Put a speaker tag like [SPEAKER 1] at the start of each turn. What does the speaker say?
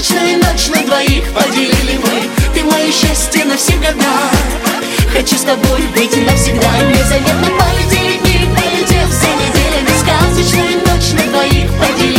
[SPEAKER 1] сказочную ночь на двоих поделили мы. Ты мое счастье навсегда. Хочу с тобой быть навсегда. Незаметно полетели дни, полетев за неделями. Сказочную ночь на двоих поделили.